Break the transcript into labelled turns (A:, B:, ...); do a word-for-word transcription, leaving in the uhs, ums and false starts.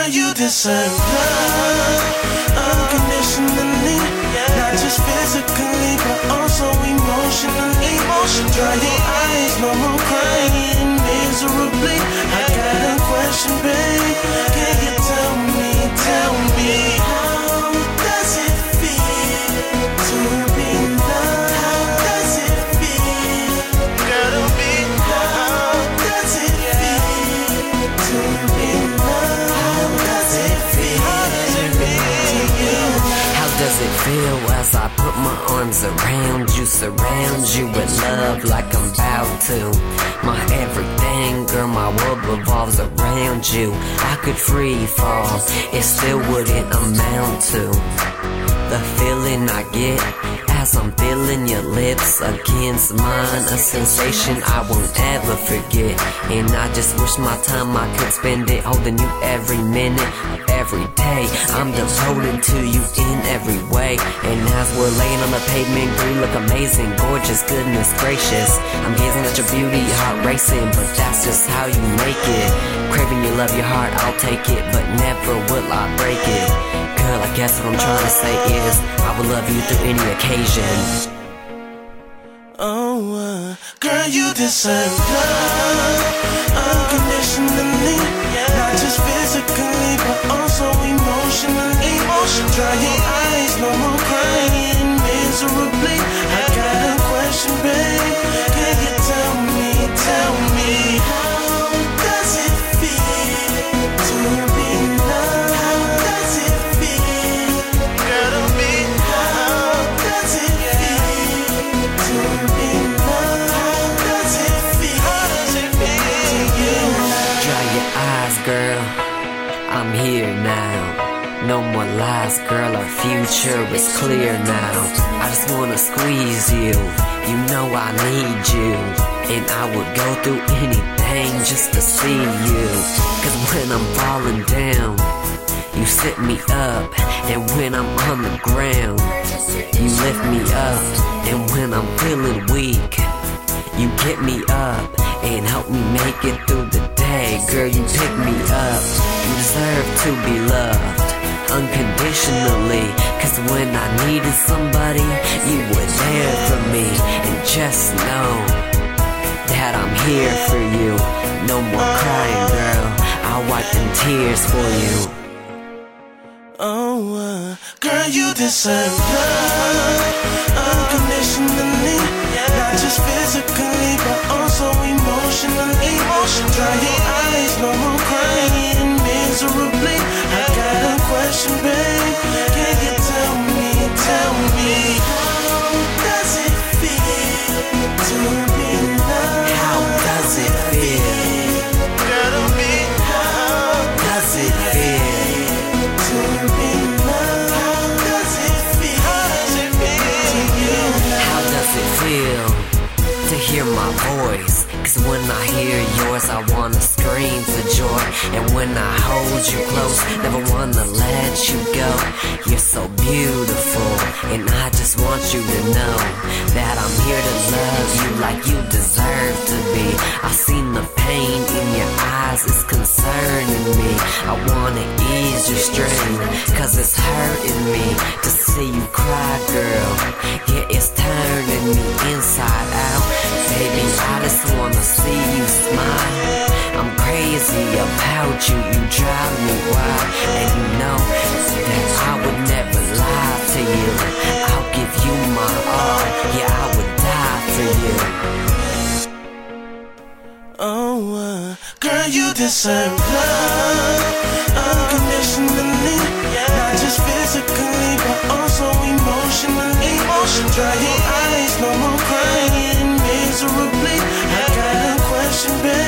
A: Girl, you deserve love unconditionally, not just physically, but also emotionally. Dry your eyes, no more crying miserably. I got a question, babe. Can you tell me, tell me, how does it feel to be loved? How does it feel? Gotta be loved. How does it feel to be loved? How does it feel? How does it feel to you?
B: How does it feel as I put my arms around you, surround you with love like I'm about to? My everything, girl, my world revolves around you. I could free fall, it still wouldn't amount to the feeling I get as I'm feeling your lips against mine. A sensation I won't ever forget, and I just wish my time I could spend it holding you every minute, every day. I'm devoted to you in every way, and as we're laying on the pavement, girl, you look amazing, gorgeous, goodness gracious. I'm gazing at your beauty, heart racing, but that's just how you make it. Craving your love, your heart, I'll take it, but never will I break it. Girl, I guess what I'm trying to say is I will love you through any occasion.
A: Oh, uh, girl, you deserve love unconditionally, not just physically, but also emotionally. Dry your eyes, no more crying miserably. I got a question, babe. Can you tell me, tell me, how does it feel to be loved? How does it feel? Gotta be loved. How does it feel to be loved? How does it feel? How does it feel to you?
B: Dry your eyes, girl, I'm here now. No more lies, girl, our future is clear now. I just wanna squeeze you, you know I need you, and I would go through anything just to see you. Cause when I'm falling down, you sit me up, and when I'm on the ground, you lift me up, and when I'm feeling weak, you get me up and help me make it through the day. Girl, you pick me up, you deserve to be loved unconditionally, cause when I needed somebody, you were there for me. And just know that I'm here for you. No more crying, girl, I'll wipe them tears for you.
A: Oh, uh, girl, you deserve love unconditionally, not just physically, but also emotionally. Dry your eyes, no more crying miserably. I got a question, babe. Can you tell me, tell me, how does it feel to be loved?
B: How does it feel?
A: Gotta be how
B: Does it feel?
A: to be loved? How does it feel? How does it feel to you?
B: How does it feel to hear my voice? Cause when I hear yours, I wanna scream for joy. And when I hold you close, never wanna let you go. You're so beautiful, and I just want you to know that I'm here to love you like you deserve to be. I've seen the pain in your eyes, it's concerning me. I wanna ease your strain, cause it's hurting me to see you cry, girl. Yeah, it's turning me inside out. Baby, I just wanna see you smile. I'm crazy about you, you drive me wild. And you know that I would never lie to you. I'll give you my all, yeah, I would die for you.
A: Oh, uh, girl, you deserve love unconditionally, not just physically, but also emotionally. Dry your eyes, no more crying miserably. I got a question, babe.